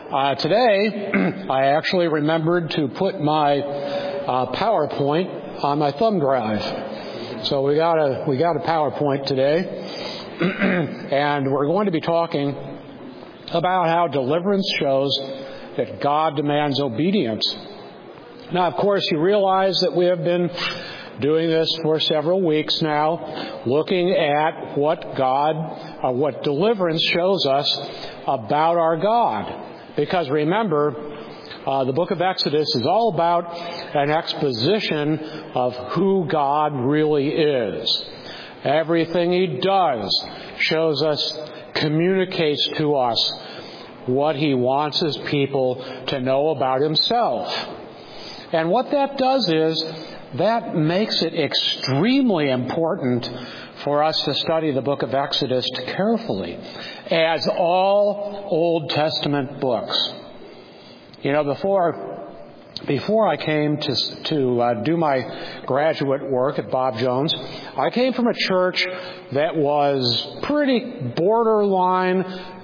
Today, I actually remembered to put my PowerPoint on my thumb drive. So we got a PowerPoint today, and we're going to be talking about how deliverance shows that God demands obedience. Now, of course, you realize that we have been doing this for several weeks now, looking at what deliverance shows us about our God. Because remember, the book of Exodus is all about an exposition of who God really is. Everything He does shows us, communicates to us what He wants His people to know about Himself. And what that does is, that makes it extremely important for us to study the book of Exodus carefully, as all Old Testament books. You know, before I came to do my graduate work at Bob Jones, I came from a church that was pretty borderline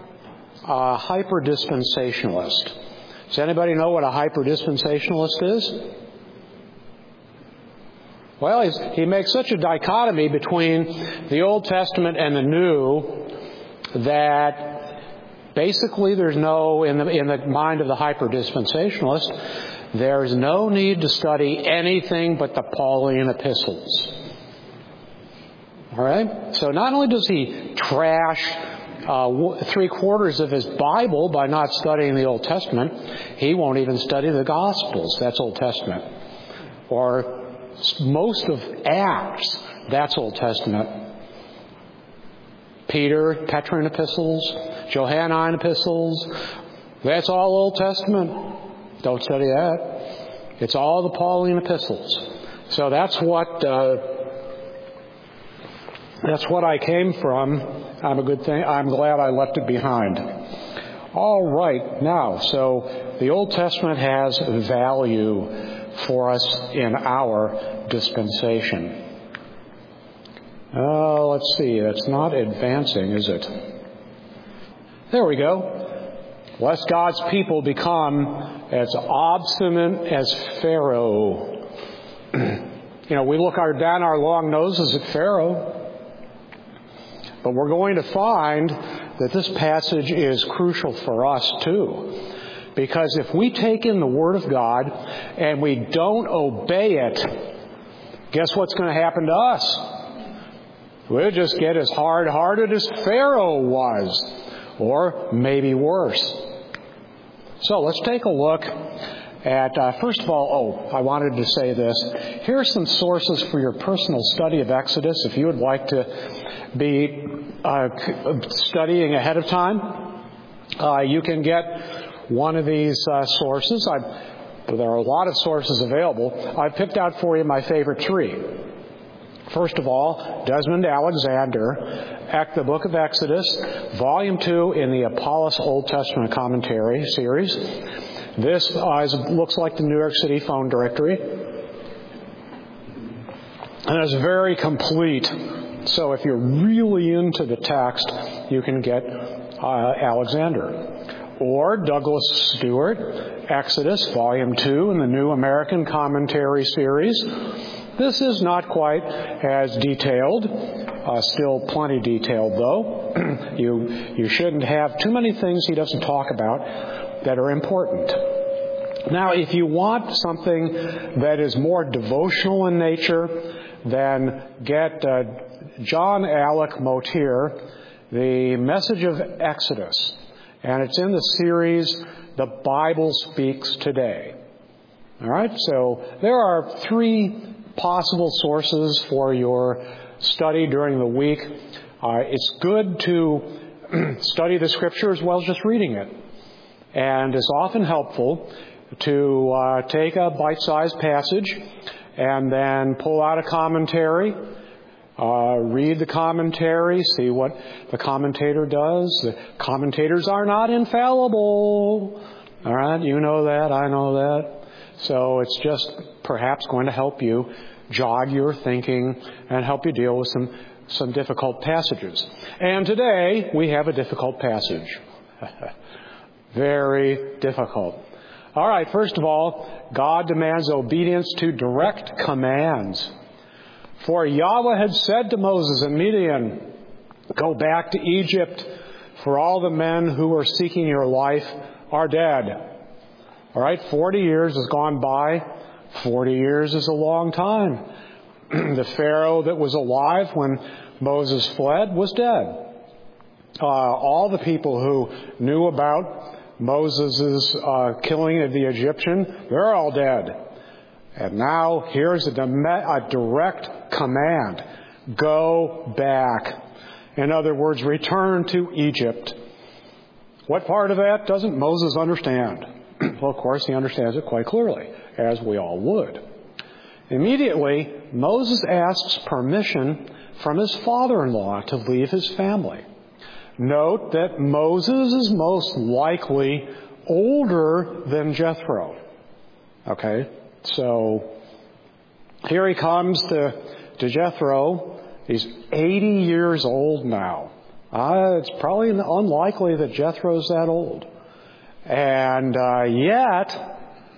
hyper-dispensationalist. Does anybody know what a hyper-dispensationalist is? Well, he makes such a dichotomy between the Old Testament and the New that basically there's no, in the mind of the hyper-dispensationalist, there's no need to study anything but the Pauline epistles. All right? So not only does he trash 3/4 of his Bible by not studying the Old Testament, he won't even study the Gospels. That's Old Testament. Or most of Acts, that's Old Testament. Petrine epistles, Johannine epistles, that's all Old Testament. Don't study that. It's all the Pauline epistles. So that's what I came from. I'm glad I left it behind. All right, now, so the Old Testament has value for us in our dispensation. Let's see, that's not advancing, is it? There we go. Lest God's people become as obstinate as Pharaoh. You know, we look down our long noses at Pharaoh, but we're going to find that this passage is crucial for us too. Because if we take in the Word of God and we don't obey it, guess what's going to happen to us? We'll just get as hard-hearted as Pharaoh was, or maybe worse. So let's take a look at, first of all, I wanted to say this. Here are some sources for your personal study of Exodus if you would like to be studying ahead of time. You can get one of these sources. There are a lot of sources available. I picked out for you my favorite three. First of all, Desmond Alexander, the Book of Exodus, Volume 2 in the Apollos Old Testament Commentary series. This looks like the New York City phone directory. And it's very complete. So if you're really into the text, you can get Alexander. Or Douglas Stewart, Exodus, Volume 2 in the New American Commentary series. This is not quite as detailed, still plenty detailed though. You shouldn't have too many things he doesn't talk about that are important. Now, if you want something that is more devotional in nature, then get John Alec Motyer, The Message of Exodus. And it's in the series, The Bible Speaks Today. All right, so there are 3 possible sources for your study during the week. It's good to study the Scripture as well as just reading it. And it's often helpful to take a bite-sized passage and then pull out a commentary, read the commentary, see what the commentator does. The commentators are not infallible. All right, you know that, I know that. So it's just perhaps going to help you jog your thinking and help you deal with some difficult passages. And today we have a difficult passage. Very difficult. All right, first of all, God demands obedience to direct commands. For Yahweh had said to Moses in Midian, "Go back to Egypt, for all the men who are seeking your life are dead." All right, 40 years has gone by. 40 years is a long time. The Pharaoh that was alive when Moses fled was dead. All the people who knew about Moses' killing of the Egyptian, they're all dead. And now here's a direct command. Go back. In other words, return to Egypt. What part of that doesn't Moses understand? Well, of course, he understands it quite clearly, as we all would. Immediately, Moses asks permission from his father-in-law to leave his family. Note that Moses is most likely older than Jethro. Okay? So, here he comes to Jethro. He's 80 years old now. It's probably unlikely that Jethro's that old. And yet,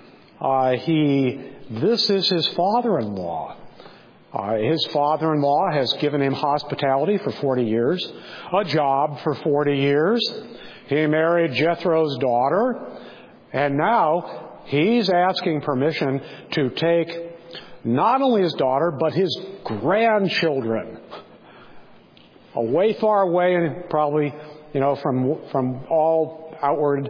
this is his father-in-law. His father-in-law has given him hospitality for 40 years, a job for 40 years. He married Jethro's daughter, and now he's asking permission to take not only his daughter, but his grandchildren far away, and probably, from all outward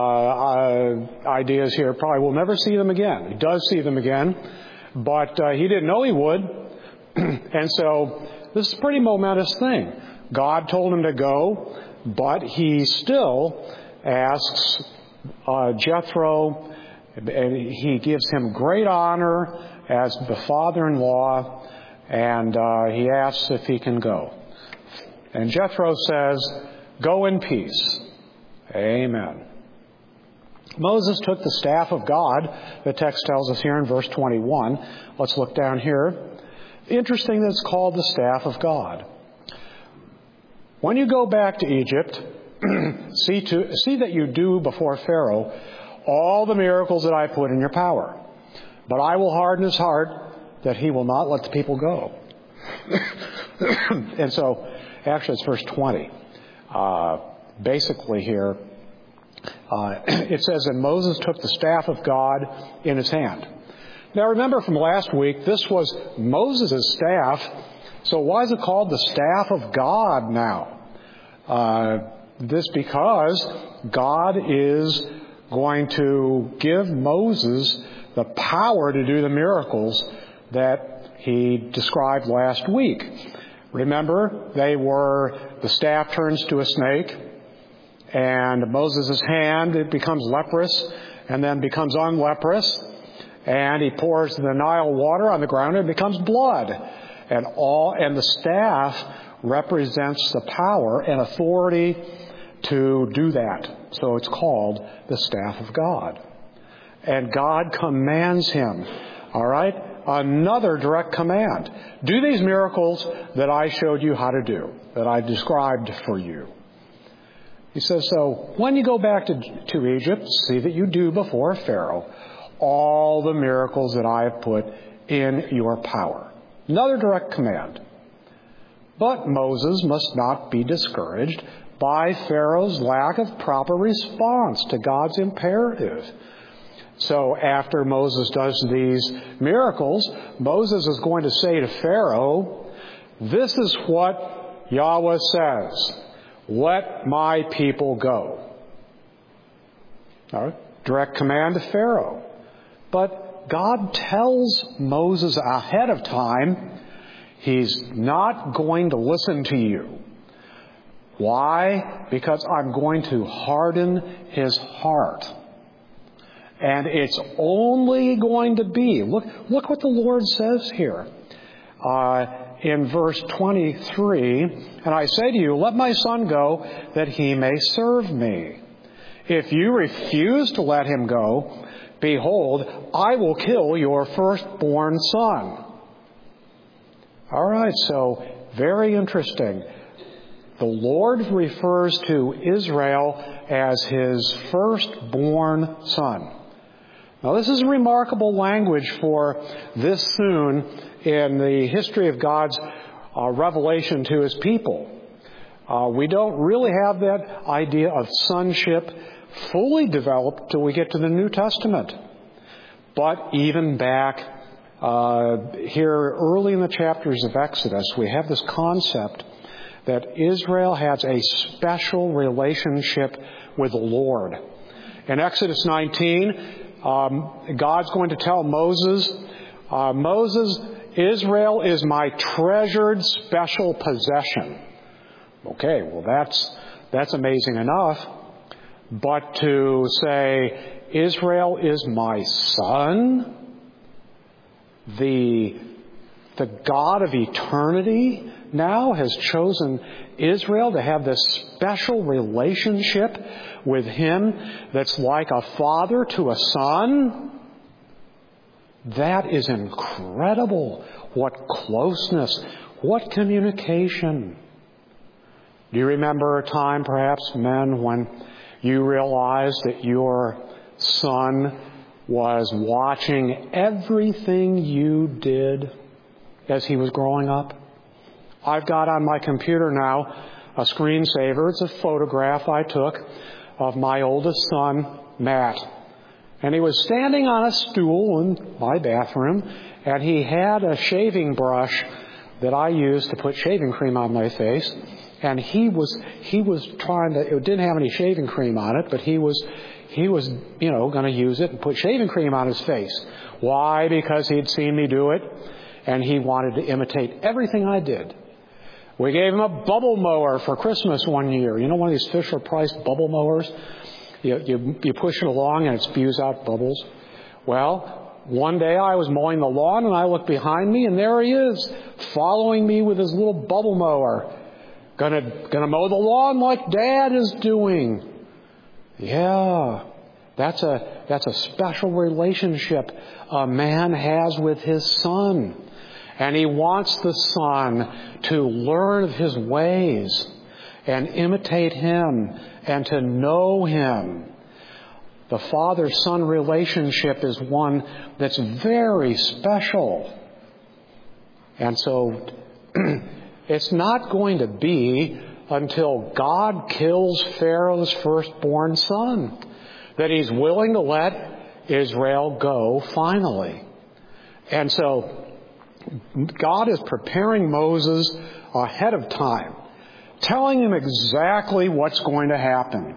ideas here, probably will never see them again. He does see them again, but he didn't know he would. And so this is a pretty momentous thing. God told him to go, but he still asks Jethro, and he gives him great honor as the father-in-law, and he asks if he can go. And Jethro says, "Go in peace." Amen. Moses took the staff of God, the text tells us here in verse 21. Let's look down here. Interesting that it's called the staff of God. When you go back to Egypt, see that you do before Pharaoh all the miracles that I put in your power. But I will harden his heart that he will not let the people go. And so, actually it's verse 20. Basically here, it says that Moses took the staff of God in his hand. Now remember from last week, this was Moses' staff. So why is it called the staff of God now? This because God is going to give Moses the power to do the miracles that he described last week. Remember, the staff turns to a snake, and Moses' hand, it becomes leprous, and then becomes unleprous, and he pours the Nile water on the ground, and it becomes blood. And the staff represents the power and authority to do that. So it's called the staff of God. And God commands him. All right? Another direct command. Do these miracles that I showed you how to do, that I described for you. He says, so when you go back to Egypt, see that you do before Pharaoh all the miracles that I have put in your power. Another direct command. But Moses must not be discouraged by Pharaoh's lack of proper response to God's imperative. So after Moses does these miracles, Moses is going to say to Pharaoh, this is what Yahweh says, let my people go. All right. Direct command to Pharaoh. But God tells Moses ahead of time, he's not going to listen to you. Why? Because I'm going to harden his heart. And it's only going to be, look what the Lord says here. In verse 23, and I say to you, let my son go that he may serve me. If you refuse to let him go, behold, I will kill your firstborn son. All right, so very interesting. The Lord refers to Israel as his firstborn son. Now, this is remarkable language for this soon in the history of God's revelation to his people. We don't really have that idea of sonship fully developed till we get to the New Testament. But even back here early in the chapters of Exodus, we have this concept that Israel has a special relationship with the Lord. In Exodus 19, God's going to tell Moses, Moses, Israel is my treasured special possession. Okay, well that's amazing enough. But to say, Israel is my son, the God of eternity now has chosen Israel to have this special relationship with him that's like a father to a son. That is incredible. What closeness. What communication. Do you remember a time, perhaps, men, when you realized that your son was watching everything you did as he was growing up? I've got on my computer now a screensaver. It's a photograph I took of my oldest son, Matt. And he was standing on a stool in my bathroom, and he had a shaving brush that I used to put shaving cream on my face. And he was trying to, it didn't have any shaving cream on it, but he was, going to use it and put shaving cream on his face. Why? Because he'd seen me do it, and he wanted to imitate everything I did. We gave him a bubble mower for Christmas one year. You know, one of these Fisher-Price bubble mowers? You push it along and it spews out bubbles. Well, one day I was mowing the lawn and I looked behind me and there he is, following me with his little bubble mower. Gonna mow the lawn like Dad is doing. Yeah, that's a special relationship a man has with his son. And he wants the son to learn of his ways and imitate him and to know him. The father-son relationship is one that's very special. And so it's not going to be until God kills Pharaoh's firstborn son that he's willing to let Israel go finally. And so God is preparing Moses ahead of time, telling him exactly what's going to happen.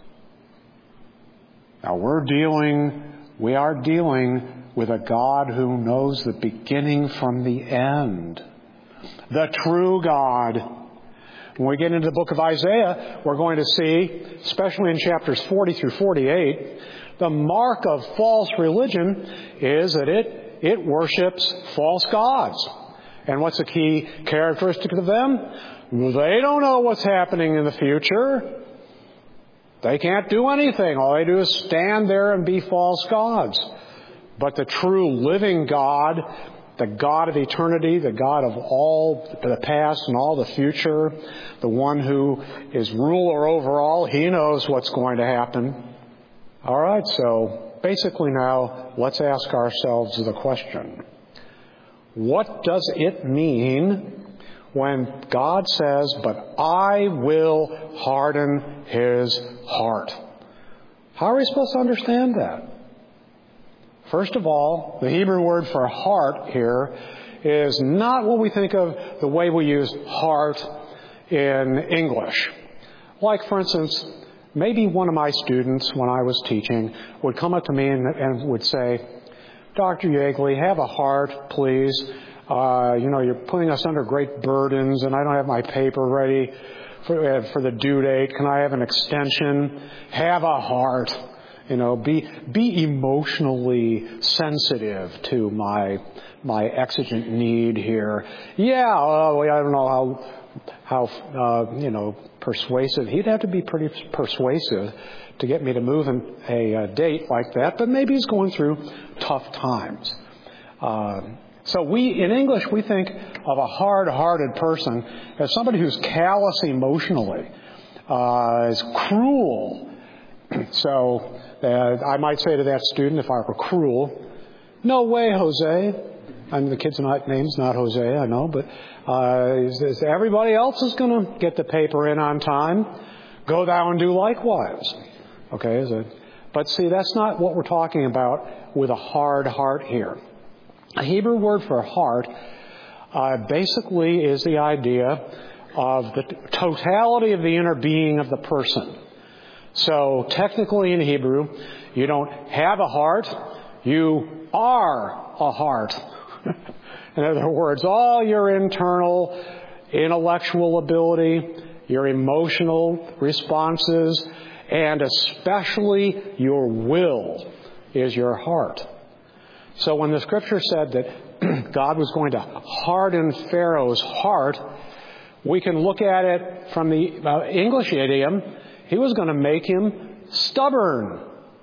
Now we are dealing with a God who knows the beginning from the end. The true God. When we get into the book of Isaiah, we're going to see, especially in chapters 40 through 48, the mark of false religion is that it worships false gods. And what's the key characteristic of them? They don't know what's happening in the future. They can't do anything. All they do is stand there and be false gods. But the true living God, the God of eternity, the God of all the past and all the future, the one who is ruler over all, he knows what's going to happen. All right, so basically now let's ask ourselves the question. What does it mean when God says, "But I will harden his heart"? How are we supposed to understand that? First of all, the Hebrew word for heart here is not what we think of the way we use heart in English. Like, for instance, maybe one of my students, when I was teaching, would come up to me and would say, "Dr. Yeagley, have a heart, please. You're putting us under great burdens, and I don't have my paper ready for the due date. Can I have an extension? Have a heart. Be emotionally sensitive to my exigent need here." Yeah, I don't know how persuasive. He'd have to be pretty persuasive to get me to move a date like that. But maybe he's going through tough times. So in English, we think of a hard-hearted person as somebody who's callous emotionally, is cruel. So I might say to that student, if I were cruel, no way, Jose. The kid's name's not Jose, I know, but everybody else is going to get the paper in on time. Go thou and do likewise. Okay, but see, that's not what we're talking about with a hard heart here. A Hebrew word for heart basically is the idea of the totality of the inner being of the person. So technically in Hebrew, you don't have a heart, you are a heart. In other words, all your internal intellectual ability, your emotional responses, and especially your will is your heart. So when the Scripture said that God was going to harden Pharaoh's heart, we can look at it from the English idiom. He was going to make him stubborn.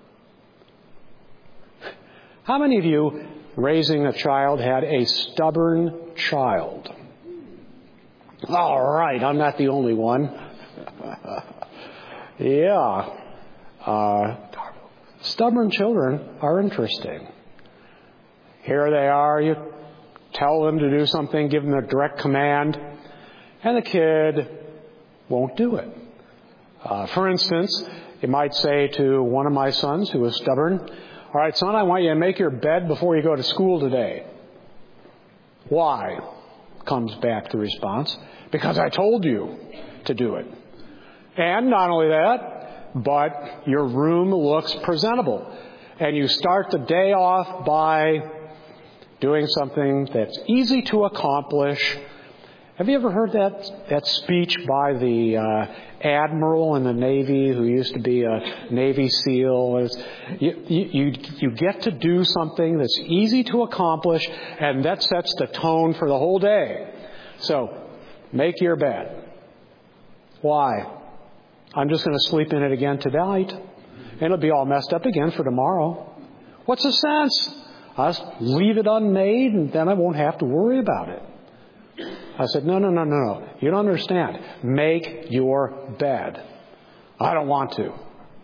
How many of you, raising a child, had a stubborn child? All right, I'm not the only one. Yeah. Stubborn children are interesting. Here they are, you tell them to do something, give them a direct command, and the kid won't do it. For instance, you might say to one of my sons who was stubborn, all right, son, I want you to make your bed before you go to school today. Why? Comes back the response. Because I told you to do it. And not only that, but your room looks presentable. And you start the day off by doing something that's easy to accomplish. Have you ever heard that speech by the admiral in the Navy who used to be a Navy SEAL? You get to do something that's easy to accomplish, and that sets the tone for the whole day. So, make your bed. Why? I'm just going to sleep in it again tonight, and it'll be all messed up again for tomorrow. What's the sense? I'll just leave it unmade, and then I won't have to worry about it. I said, no. You don't understand. Make your bed. I don't want to.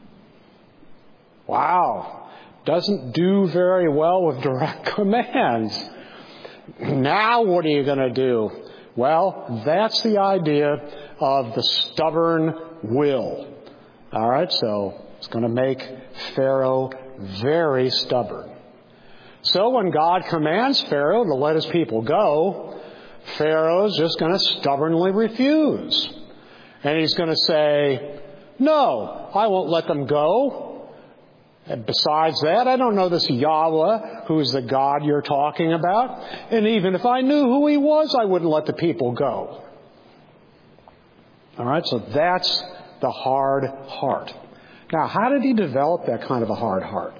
Wow. Doesn't do very well with direct commands. Now what are you going to do? Well, that's the idea of the stubborn will. All right, so it's going to make Pharaoh very stubborn. So when God commands Pharaoh to let his people go, Pharaoh's just going to stubbornly refuse. And he's going to say, no, I won't let them go. And besides that, I don't know this Yahweh, who's the God you're talking about. And even if I knew who he was, I wouldn't let the people go. All right, so that's the hard heart. Now, how did he develop that kind of a hard heart?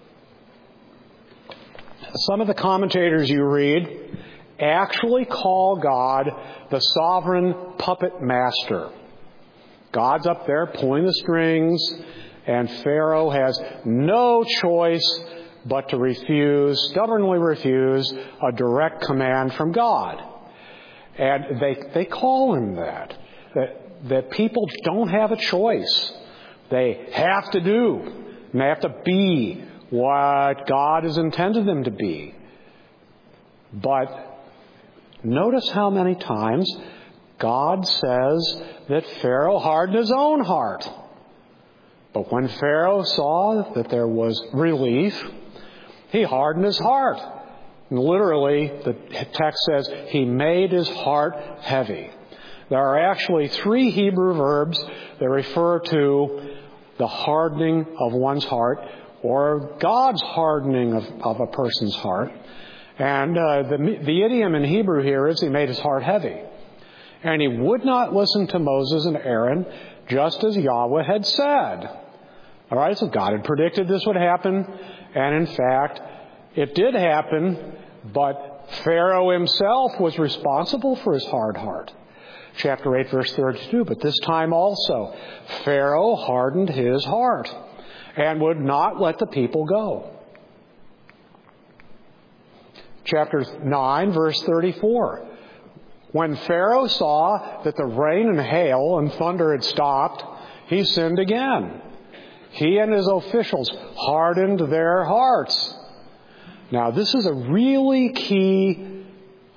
Some of the commentators you read actually call God the sovereign puppet master. God's up there pulling the strings, and Pharaoh has no choice but to stubbornly refuse a direct command from God. And they call him that people don't have a choice. They have to do, and they have to be what God has intended them to be. But notice how many times God says that Pharaoh hardened his own heart. But when Pharaoh saw that there was relief, he hardened his heart. And literally, the text says, he made his heart heavy. There are actually 3 Hebrew verbs that refer to the hardening of one's heart, or God's hardening of a person's heart. And the idiom in Hebrew here is he made his heart heavy. And he would not listen to Moses and Aaron, just as Yahweh had said. All right, so God had predicted this would happen. And in fact, it did happen, but Pharaoh himself was responsible for his hard heart. Chapter 8, verse 32, but this time also Pharaoh hardened his heart and would not let the people go. Chapter 9, verse 34. When Pharaoh saw that the rain and hail and thunder had stopped, he sinned again. He and his officials hardened their hearts. Now, this is a really key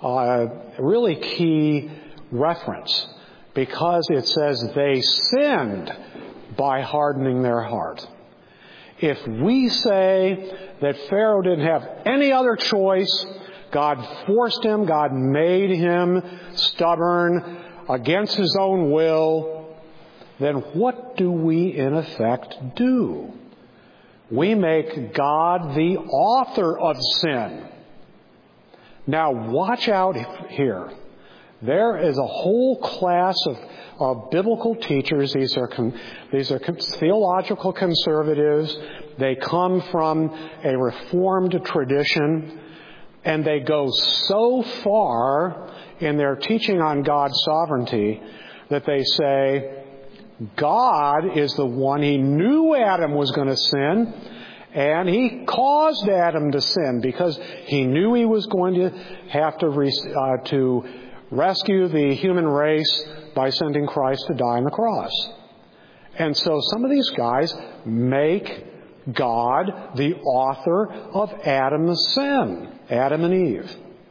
reference, because it says they sinned by hardening their heart. If we say that Pharaoh didn't have any other choice, God forced him, God made him stubborn against his own will, then what do we in effect do? We make God the author of sin. Now watch out here. There is a whole class of biblical teachers. These are theological conservatives. They come from a Reformed tradition, and they go so far in their teaching on God's sovereignty that they say God is the one. He knew Adam was going to sin, and he caused Adam to sin because he knew he was going to have to rescue the human race by sending Christ to die on the cross. And so some of these guys make God the author of Adam's sin, Adam and Eve.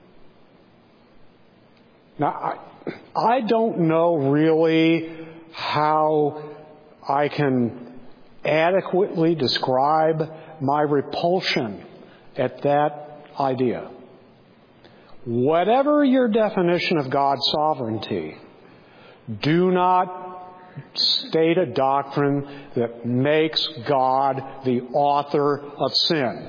Now, I don't know really how I can adequately describe my repulsion at that idea. Whatever your definition of God's sovereignty, do not state a doctrine that makes God the author of sin.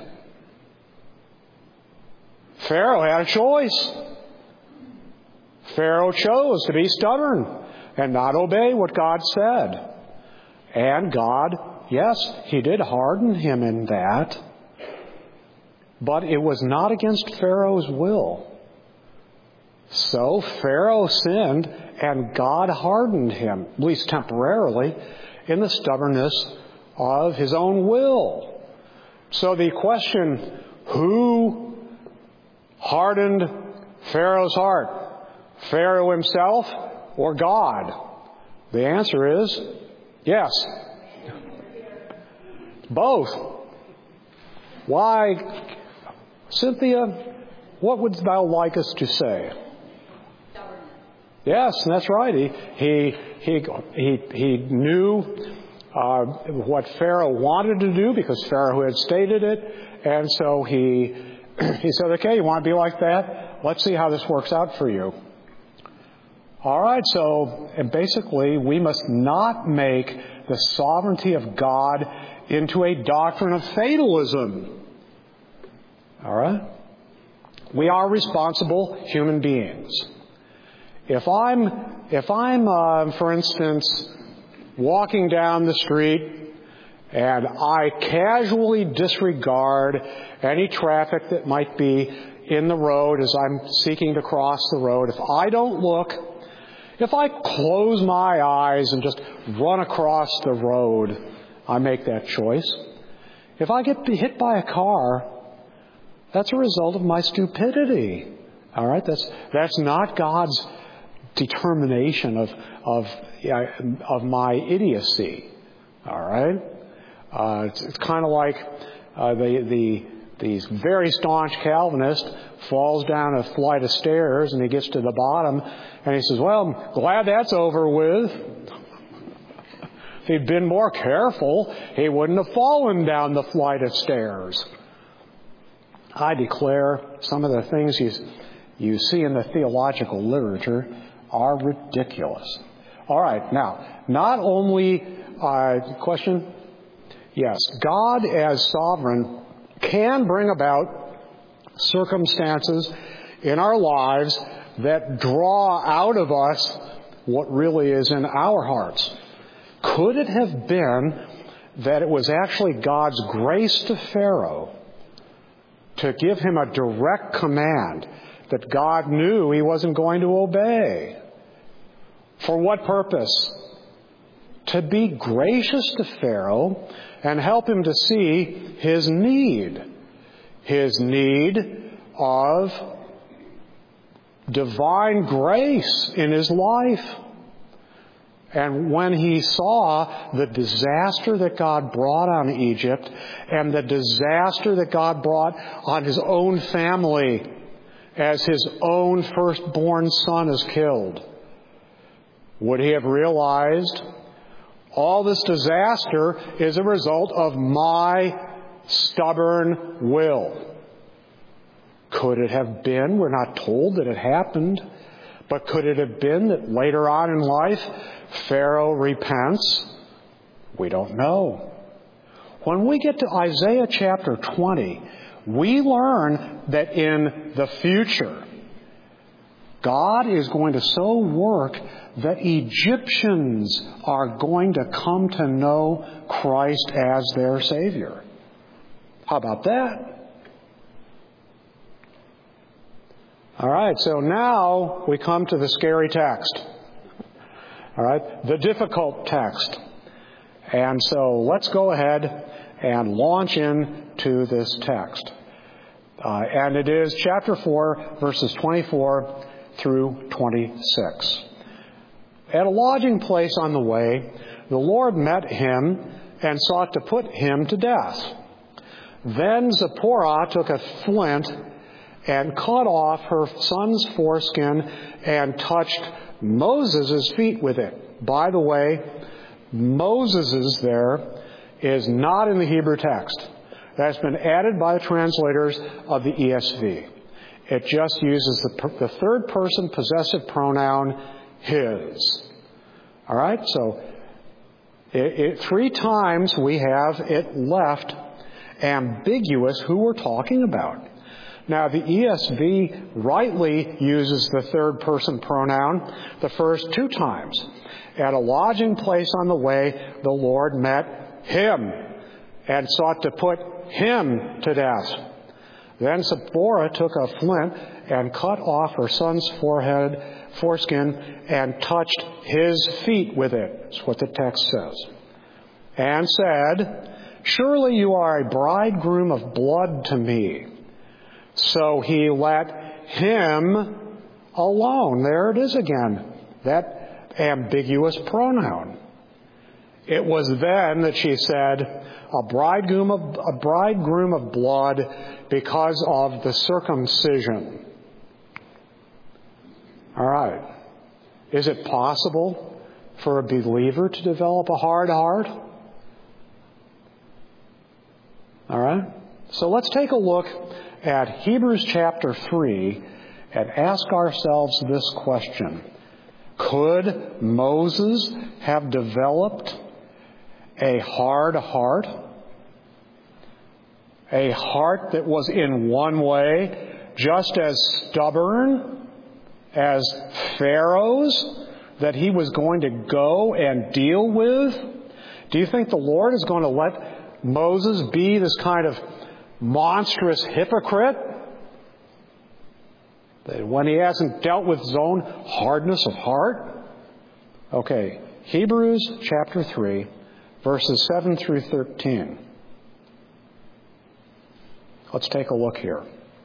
Pharaoh had a choice. Pharaoh chose to be stubborn and not obey what God said. And God, yes, he did harden him in that, but it was not against Pharaoh's will. So Pharaoh sinned, and God hardened him, at least temporarily, in the stubbornness of his own will. So the question, who hardened Pharaoh's heart? Pharaoh himself or God? The answer is yes. Both. Why? Cynthia, what would thou like us to say? Yes, that's right. He knew what Pharaoh wanted to do because Pharaoh had stated it, and so he said, "Okay, you want to be like that? Let's see how this works out for you." All right. So basically, we must not make the sovereignty of God into a doctrine of fatalism. All right. We are responsible human beings. If I'm, for instance, walking down the street and I casually disregard any traffic that might be in the road as I'm seeking to cross the road, if I don't look, if I close my eyes and just run across the road, I make that choice. If I get hit by a car, that's a result of my stupidity. All right, that's not God's determination of my idiocy. All right, it's kind of like these very staunch Calvinist falls down a flight of stairs and he gets to the bottom and he says, "Well, I'm glad that's over with." If he'd been more careful, he wouldn't have fallen down the flight of stairs. I declare some of the things you see in the theological literature are ridiculous. All right, now, not only, question? Yes, God as sovereign can bring about circumstances in our lives that draw out of us what really is in our hearts. Could it have been that it was actually God's grace to Pharaoh to give him a direct command that God knew he wasn't going to obey? For what purpose? To be gracious to Pharaoh and help him to see his need of divine grace in his life. And when he saw the disaster that God brought on Egypt and the disaster that God brought on his own family as his own firstborn son is killed, would he have realized all this disaster is a result of my stubborn will? Could it have been? We're not told that it happened. But could it have been that later on in life, Pharaoh repents? We don't know. When we get to Isaiah chapter 20, we learn that in the future, God is going to so work that Egyptians are going to come to know Christ as their Savior. How about that? All right, so now we come to the scary text. All right, the difficult text. And so let's go ahead and launch into this text. And it is chapter 4, verses 24 through 26. At a lodging place on the way, the Lord met him and sought to put him to death. Then Zipporah took a flint and cut off her son's foreskin and touched Moses' feet with it. By the way, Moses's there is not in the Hebrew text. That's been added by the translators of the ESV. It just uses the third person possessive pronoun his. All right, so three times we have it left ambiguous who we're talking about. Now, the ESV rightly uses the third person pronoun the first two times. At a lodging place on the way, the Lord met him and sought to put him to death. Then Zipporah took a flint and cut off her son's foreskin and touched his feet with it. That's what the text says. And said, "Surely you are a bridegroom of blood to me." So he let him alone. There it is again, that ambiguous pronoun. It was then that she said, a bridegroom of blood because of the circumcision. All right. Is it possible for a believer to develop a hard heart? All right. So let's take a look at Hebrews chapter 3 and ask ourselves this question. Could Moses have developed a hard heart? A heart that was in one way just as stubborn as Pharaoh's that he was going to go and deal with? Do you think the Lord is going to let Moses be this kind of monstrous hypocrite when he hasn't dealt with his own hardness of heart? Okay, Hebrews chapter 3, verses 7 through 13. Let's take a look here.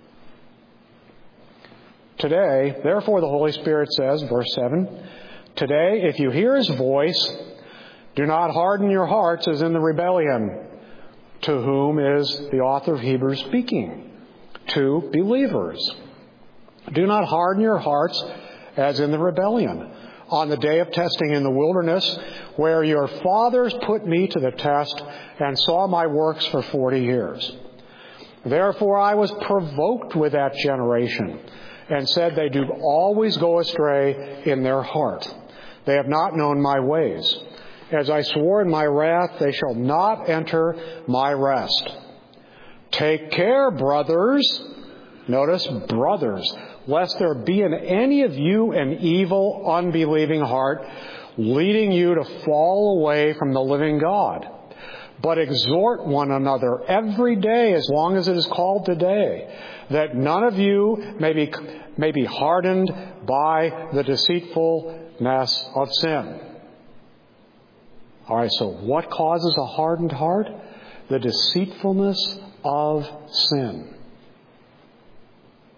Today, therefore the Holy Spirit says, verse 7, "Today, if you hear his voice, do not harden your hearts as in the rebellion." To whom is the author of Hebrews speaking? To believers. Do not harden your hearts as in the rebellion on the day of testing in the wilderness, where your fathers put me to the test and saw my works for 40 years. Therefore I was provoked with that generation and said, they do always go astray in their heart. They have not known my ways. As I swore in my wrath, they shall not enter my rest. Take care, brothers. Notice, brothers, lest there be in any of you an evil, unbelieving heart, leading you to fall away from the living God. But exhort one another every day, as long as it is called today, that none of you may be hardened by the deceitfulness of sin. All right, so what causes a hardened heart? The deceitfulness of sin.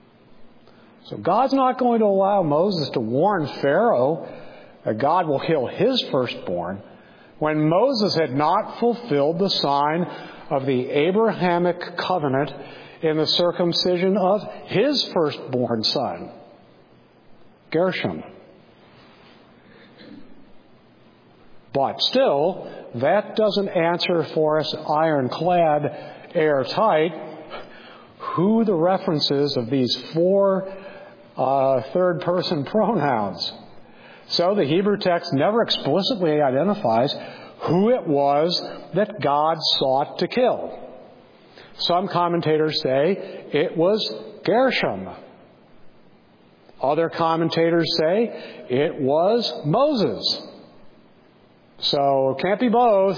So God's not going to allow Moses to warn Pharaoh that God will kill his firstborn when Moses had not fulfilled the sign of the Abrahamic covenant in the circumcision of his firstborn son, Gershom. But still, that doesn't answer for us ironclad, airtight, who the references of these four third-person pronouns. So the Hebrew text never explicitly identifies who it was that God sought to kill. Some commentators say it was Gershom. Other commentators say it was Moses. So it can't be both.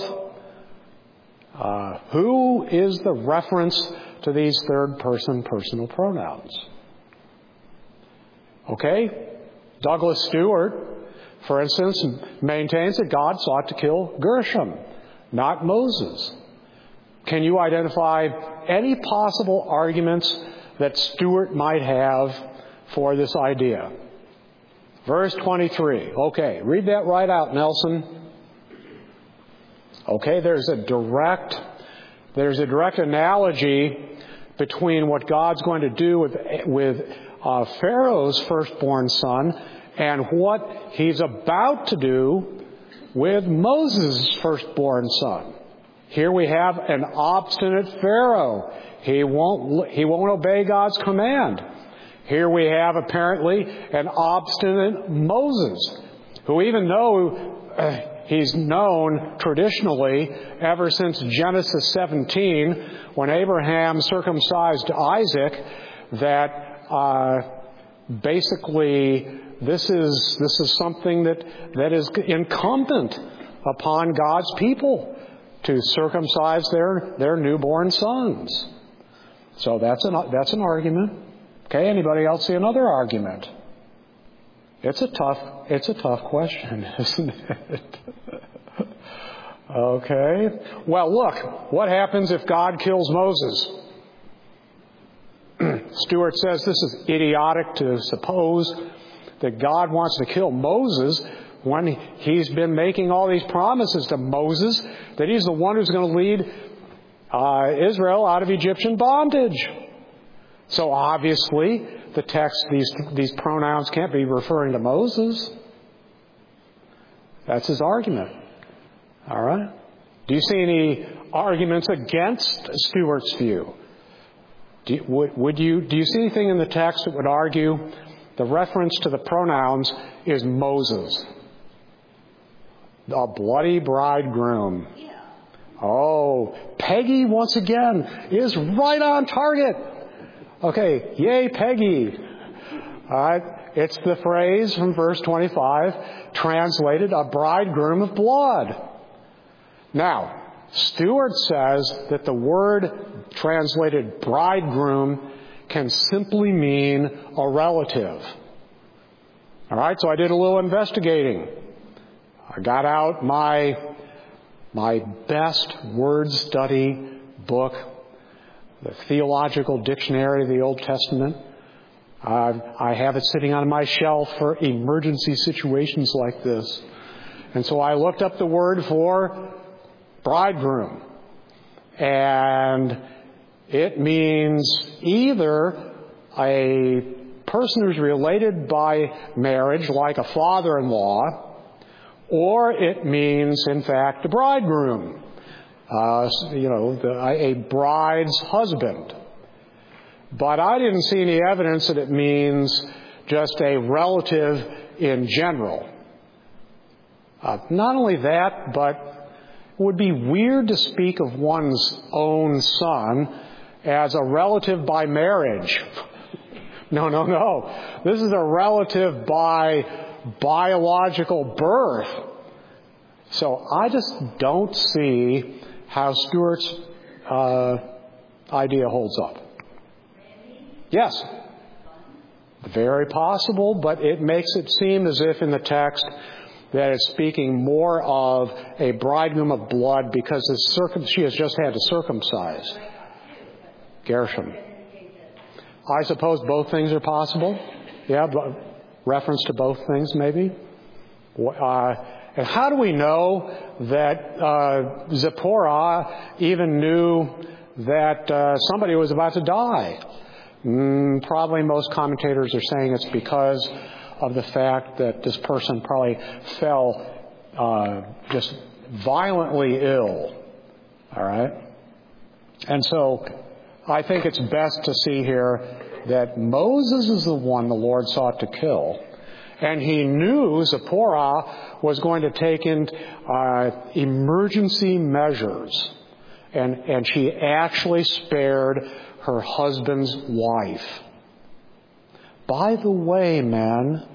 Who is the reference to these third-person personal pronouns? Okay, Douglas Stewart, for instance, maintains that God sought to kill Gershom, not Moses. Can you identify any possible arguments that Stewart might have for this idea? Verse 23. Okay, read that right out, Nelson. Okay, there's a direct analogy between what God's going to do with Pharaoh's firstborn son and what he's about to do with Moses' firstborn son. Here we have an obstinate Pharaoh. He won't obey God's command. Here we have apparently an obstinate Moses, who even though he's known traditionally ever since Genesis 17, when Abraham circumcised Isaac, that basically this is something that is incumbent upon God's people to circumcise their newborn sons. So that's an argument. Okay, anybody else see another argument? It's a tough question, isn't it? Okay. Well, look, what happens if God kills Moses? Stewart says this is idiotic to suppose that God wants to kill Moses when he's been making all these promises to Moses that he's the one who's going to lead Israel out of Egyptian bondage. So obviously, the text, these pronouns can't be referring to Moses. That's his argument. All right? Do you see any arguments against Stewart's view? Do you see anything in the text that would argue the reference to the pronouns is Moses? A bloody bridegroom. Yeah. Oh, Peggy, once again, is right on target. Okay, yay, Peggy. All right, it's the phrase from verse 25, translated, a bridegroom of blood. Now, Stewart says that the word translated bridegroom can simply mean a relative. All right, so I did a little investigating. I got out my best word study book, the Theological Dictionary of the Old Testament. I have it sitting on my shelf for emergency situations like this. And so I looked up the word for bridegroom. And it means either a person who's related by marriage, like a father-in-law, or it means, in fact, a bridegroom. A bride's husband. But I didn't see any evidence that it means just a relative in general. Not only that, but it would be weird to speak of one's own son as a relative by marriage. No. This is a relative by biological birth. So I just don't see how Stewart's idea holds up. Yes. Very possible, but it makes it seem as if in the text that it's speaking more of a bridegroom of blood because she has just had to circumcise. Gershom. I suppose both things are possible. Yeah, reference to both things maybe. And how do we know that Zipporah even knew that somebody was about to die? Probably most commentators are saying it's because of the fact that this person probably fell just violently ill. All right? And so I think it's best to see here that Moses is the one the Lord sought to kill. And he knew Zipporah was going to take in emergency measures. And she actually spared her husband's wife. By the way, men,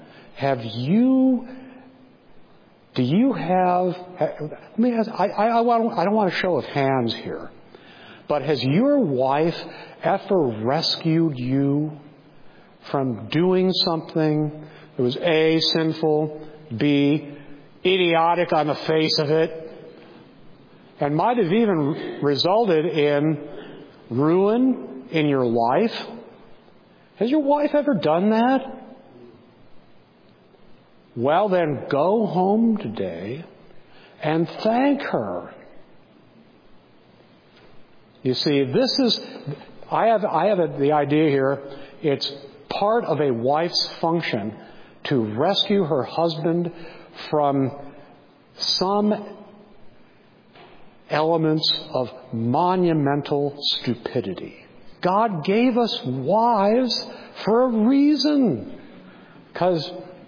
do you have, let me ask, I don't want a show of hands here, but has your wife ever rescued you from doing something that was A, sinful, B, idiotic on the face of it, and might have even resulted in ruin in your life? Has your wife ever done that? Well, then go home today and thank her. You see, I have the idea here, it's part of a wife's function to rescue her husband from some elements of monumental stupidity. God gave us wives for a reason. Because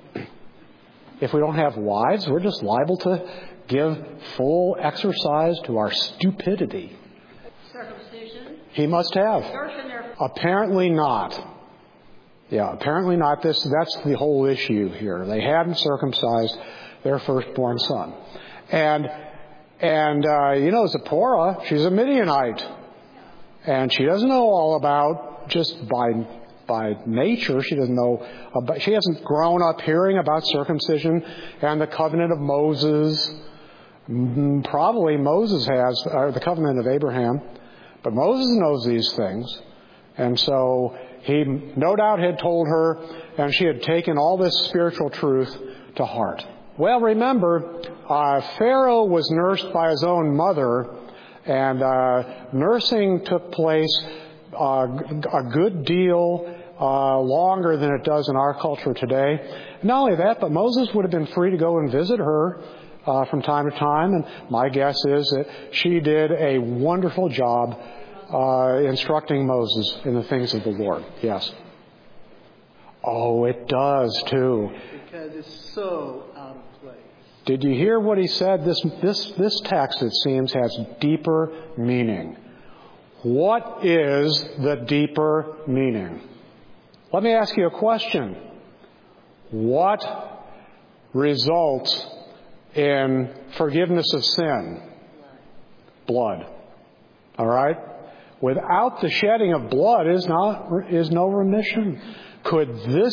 if we don't have wives, we're just liable to give full exercise to our stupidity. Circumcision? He must have. Apparently not. Yeah, apparently not. That's the whole issue here. They hadn't circumcised their firstborn son. And Zipporah, she's a Midianite. And she doesn't know all about, just by nature, she doesn't know about, she hasn't grown up hearing about circumcision and the covenant of Moses. Probably Moses has, or the covenant of Abraham. But Moses knows these things. And so he no doubt had told her, and she had taken all this spiritual truth to heart. Well, remember, Pharaoh was nursed by his own mother, and nursing took place a good deal longer than it does in our culture today. Not only that, but Moses would have been free to go and visit her from time to time, and my guess is that she did a wonderful job instructing Moses in the things of the Lord. Yes. Oh, it does too. Because it's so out of place. Did you hear what he said? This text, it seems, has deeper meaning. What is the deeper meaning? Let me ask you a question. What results in forgiveness of sin? Blood. All right? Without the shedding of blood is no remission. Could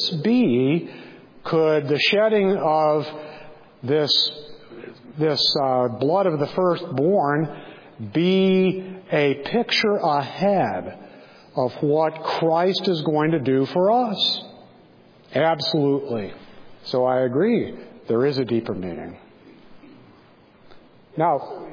the shedding of this blood of the firstborn be a picture ahead of what Christ is going to do for us? Absolutely. So I agree. There is a deeper meaning. Now,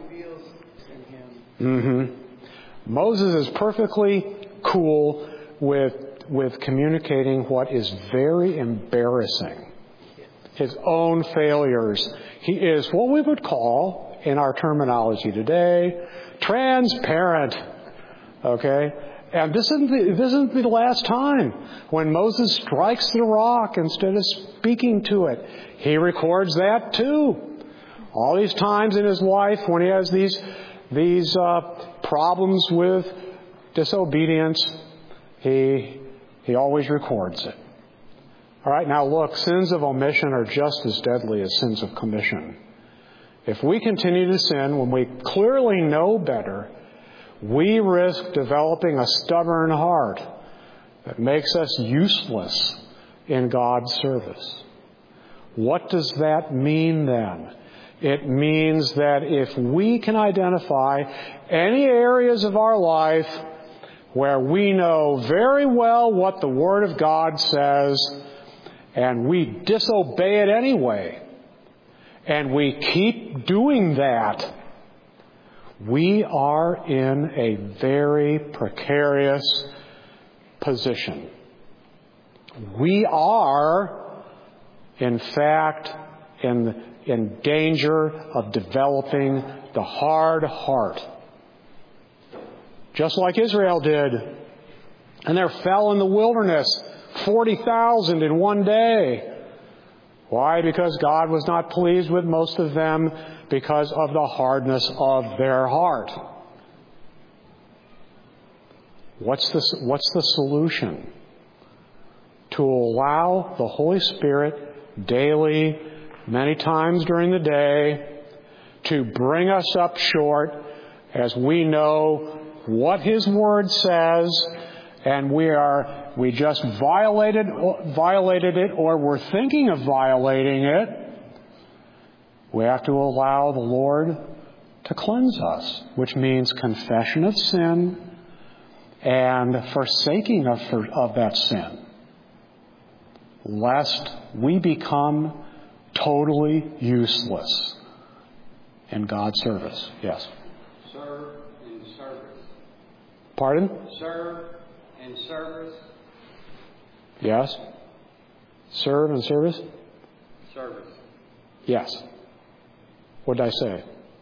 Moses is perfectly cool with communicating what is very embarrassing. His own failures. He is what we would call, in our terminology today, transparent. Okay? And this isn't the last time when Moses strikes the rock instead of speaking to it. He records that too. All these times in his life when he has these problems with disobedience, he always records it. All right, now look, sins of omission are just as deadly as sins of commission. If we continue to sin when we clearly know better, we risk developing a stubborn heart that makes us useless in God's service. What does that mean then? It means that if we can identify any areas of our life where we know very well what the Word of God says, and we disobey it anyway, and we keep doing that, we are in a very precarious position. We are, in fact, in danger of developing the hard heart, just like Israel did. And there fell in the wilderness 40,000 in one day. Why? Because God was not pleased with most of them because of the hardness of their heart. What's the solution? To allow the Holy Spirit daily, many times during the day, to bring us up short as we know what His Word says, and we just violated it, or we're thinking of violating it. We have to allow the Lord to cleanse us, which means confession of sin and forsaking of that sin, lest we become totally useless in God's service. Yes? Serve in service. Pardon? Serve in service. Yes? Serve in service? Service. Yes. What did I say?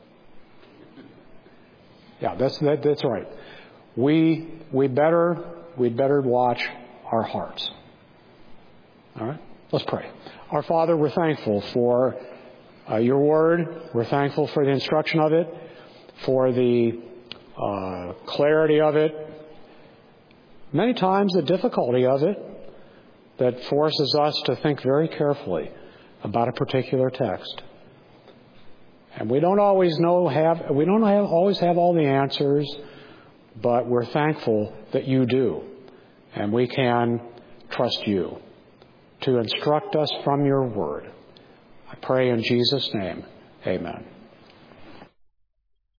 Yeah, that's right. We'd better watch our hearts. All right? Let's pray. Our Father, we're thankful for your Word. We're thankful for the instruction of it, for the clarity of it, many times the difficulty of it that forces us to think very carefully about a particular text. And we don't always always have all the answers, but we're thankful that you do, and we can trust you to instruct us from your Word. I pray in Jesus' name, amen.